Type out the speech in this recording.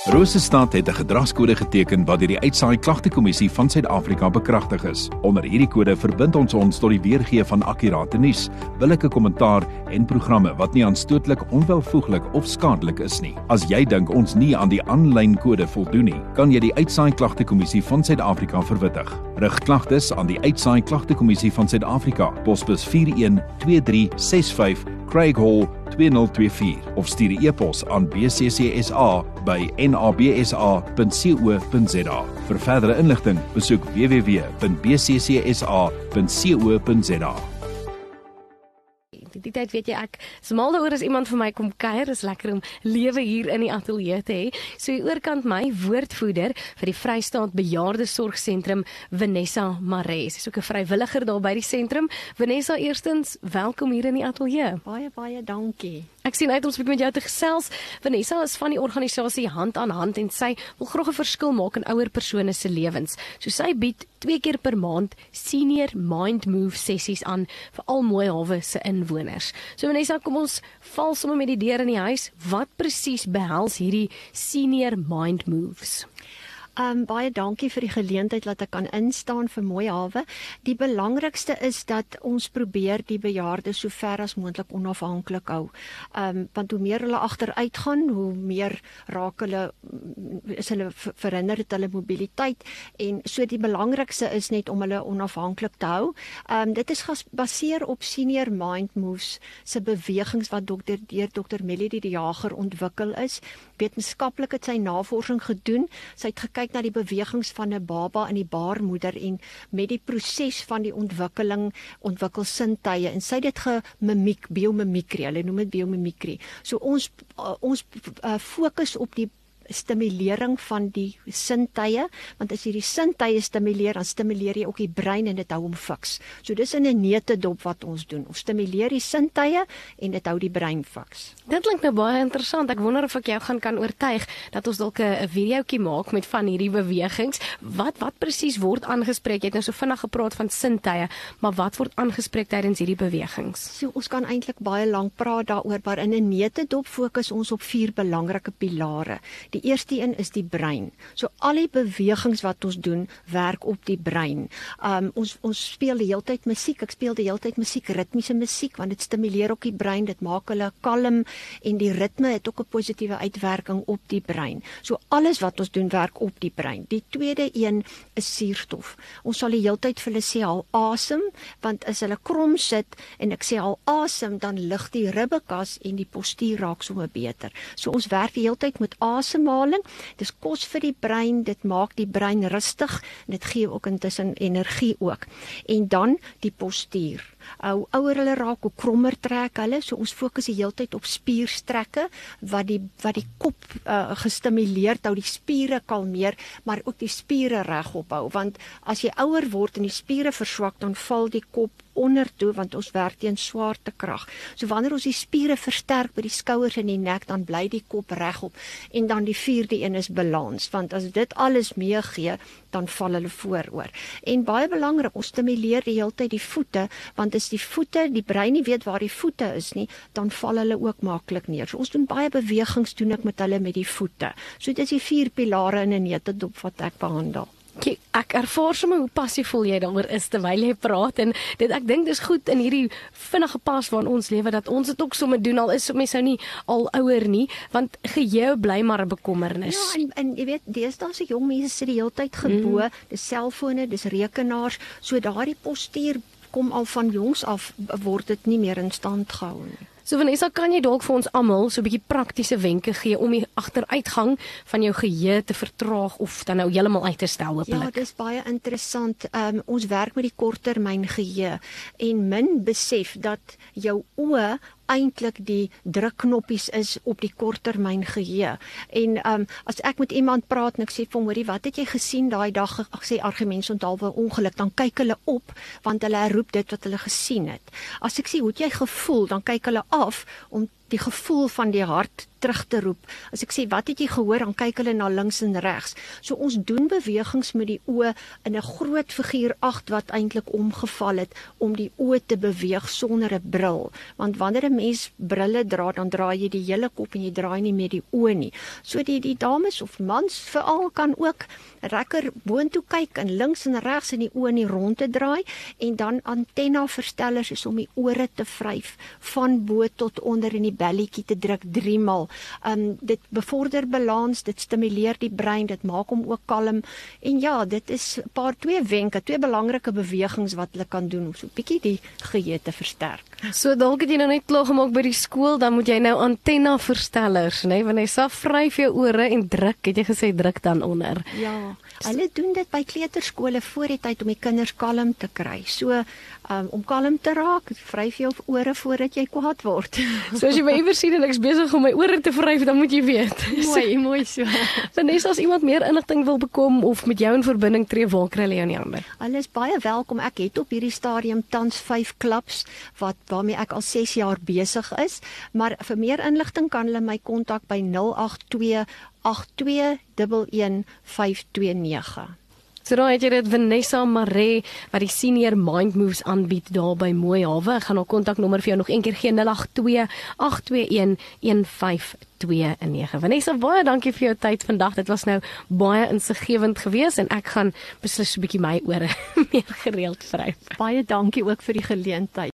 Rosestad het 'n gedragskode geteken wat deur die Uitsaai Klagtekommissie van Suid-Afrika bekragtig is. Onder hierdie kode verbind ons tot die weergee van akkurate nuus, billike kommentaar en programme wat nie aanstootlik, onwelvoeglik of skadelik is nie. As jy dink ons nie aan die aanlyn kode voldoen nie, kan jy die Uitsaai Klagtekommissie van Suid-Afrika verwittig. Rig klagtes aan die Uitsaai Klagtekommissie van Suid-Afrika, posbus 412365 Craig Hall 2024 of stuur 'n e-pos aan bccsa@nabsa.co.za. Vir verdere inligting, besoek www.bccsa.co.za. Die tyd weet jy, ek is mal daaroor as iemand vir my kom kuier, is lekker om lewe hier in die ateljee te hê. So hier oorkant my woordvoerder vir die Vrystaat Bejaardesorgsentrum, Vanessa Maree. Sy is ook 'n vrywilliger daar by die sentrum. Vanessa, eerstens, welkom hier in die ateljee. Baie dankie. Ek sien uit om met jou te gesels. Vanessa is van die organisasie Hand aan Hand en sy wil graag 'n verskil maak in ouer persone se lewens. So sy bied 2 keer per maand senior mind move sessies aan vir al Mooihawe se inwoners. So Vanessa, kom ons val sommer met die deur in die huis. Wat presies behels hierdie senior mind moves? Baie dankie vir die geleentheid dat ek kan instaan vir Mooihawe. Die belangrikste is dat ons probeer die bejaardes so ver as moontlik onafhanklik hou. Want hoe meer hulle agteruit gaan, hoe meer raak hulle, is hulle verhinder het hulle mobiliteit, en so die belangrikste is net om hulle onafhanklik te hou. Dit is gebaseer op Senior Mind Moves se bewegings wat deur Dr. Melody de Jager ontwikkel is. Wetenskaplik het sy navorsing gedoen. Sy het gekyk na die bewegings van 'n baba in die baarmoeder en met die proses van die ontwikkel sintuie, en sy het dit gemimiek, biomimikrie, hulle noem dit biomimikrie. So ons fokus op die stimulering van die sintuie, want as jy die sintuie stimuleer, dan stimuleer jy ook die brein en dit hou hom fiks. So dis in 'n neutedop wat ons doen. Ons stimuleer die sintuie en dit hou die brein fiks. Dit klink nou baie interessant. Ek wonder of ek jou kan oortuig dat ons dalk 'n videoetjie maak met van hierdie bewegings. Wat presies word aangespreek? Jy het nou so vinnig gepraat van sintuie, maar wat word aangespreek tydens hierdie bewegings? So ons kan eintlik baie lank praat daaroor, maar in 'n neutedop fokus ons op 4 belangrike pilare. Die eerste een is die brein. So al die bewegings wat ons doen, werk op die brein. Ons speel die hele tyd musiek. Ek speel die hele tyd musiek, ritmiese musiek, want dit stimuleer ook die brein, dit maak hulle kalm, en die ritme het ook 'n positiewe uitwerking op die brein. So alles wat ons doen, werk op die brein. Die tweede een is suurstof. Ons sal die hele tyd vir hulle sê, haal asem, want as hulle krom sit en ek sê haal asem, dan lig die ribbekas en die postuur raak sommer beter. So ons werk die hele tyd met asemhaling. Dis kos vir die brein, dit maak die brein rustig en dit gee ook intussen energie ook. En dan die postuur. Hoe ouer hulle raak, hoe krommer trek hulle, so ons fokus die hele tyd op spierstrekke wat die kop gestimuleer hou, die spiere kalmeer, maar ook die spiere regop hou, want as jy ouer word en die spiere verswak, dan val die kop onder toe, want ons werk teen swaartekrag. So wanneer ons die spiere versterk by die skouers en die nek, dan bly die kop regop. En dan die 4de een is balans, want as dit alles meegee, dan val hulle vooroor. En baie belangrik, ons stimuleer die hele tyd die voete, want as die voete, die brein nie weet waar die voete is nie, dan val hulle ook maklik neer. So ons doen baie bewegings, doen ek met hulle met die voete. So dit is die 4 pilare in 'n neutedop wat ek behandel. Ek ervaar sommer hoe passievol jy daaroor is terwyl jy praat, en ek dink dis goed in hierdie vinnige pas waarin ons lewe, dat ons dit ook sommer doen, al is mense nou nie al ouer nie, want geheue bly maar 'n bekommernis. Ja, en jy weet, deesdae se jong mense sit die hele tyd gebo, dis selfone, dis rekenaars, so daardie postuur kom al van jongs af, word dit nie meer in stand gehou nie. So Vanessa, kan jy dalk vir ons almal so 'n bietjie praktiese wenke gee om die agteruitgang van jou geheue te vertraag of dan nou heeltemal uit te stel hopelik? Ja, dis baie interessant. Ons werk met die korttermyn geheue en min besef dat jou oë eintlik die drukknoppies is op die korttermyn geheue. En as ek met iemand praat en ek sê vir hom, hoorie, wat het jy gesien daai dag? Ek sê argumentsonthaalwe ongeluk, dan kyk hulle op want hulle herroep dit wat hulle gesien het. As ek sê hoe het jy gevoel, dan kyk hulle af om die gevoel van die hart terug te roep. As ek sê, wat het jy gehoor, dan kyk hulle na links en regs. So ons doen bewegings met die oë in 'n groot figuur 8 wat eintlik omgeval het, om die oë te beweeg sonder 'n bril. Want wanneer 'n mens brille dra, dan draai jy die hele kop en jy draai nie meer die oë nie. So die dames of mans veral kan ook lekker boontoe kyk en links en regs in die oë in die rond te draai, en dan antenna verstellers is om die ore te vryf van bo tot onder in die belletjie te druk 3 maal. Dit bevorder balans, dit stimuleer die brein, dit maak hom ook kalm. En ja, dit is 'n paar 2 wenke, 2 belangrike bewegings wat hulle kan doen om so 'n bietjie die geheue te versterk. So dalk het jy nou net klaar gemaak by die skool, dan moet jy nou antenna verstellers, né? Want hy sal vryf jou ore en druk, het jy gesê druk dan onder. Ja, hulle doen dit by kleuterskole voor die tyd om die kinders kalm te kry. So om kalm te raak, vryf jou ore voordat jy kwaad word. So as jy my iewers sien en ek's besig om my ore te vryf, dan moet jy weet. Mooi so. Vanessa, as iemand meer inligting wil bekom of met jou in verbinding tree, waar kry hulle jou in die hande? Hulle is baie welkom. Ek het op hierdie stadium tans 5 klubs waarmee ek al 6 jaar besig is, maar vir meer inligting kan hulle my kontak by 082 8211 529. So daar het jy dit, Vanessa Maree, wat die Senior Mind Moves aanbied daar by Mooi Hawe. Ek gaan haar kontaknommer vir jou nog een keer gee, 082 821 1529. Vanessa, baie dankie vir jou tyd vandag. Dit was nou baie insiggewend geweest en ek gaan beslis 'n bietjie my ore meer gereeld vryf. Baie dankie ook vir die geleentheid.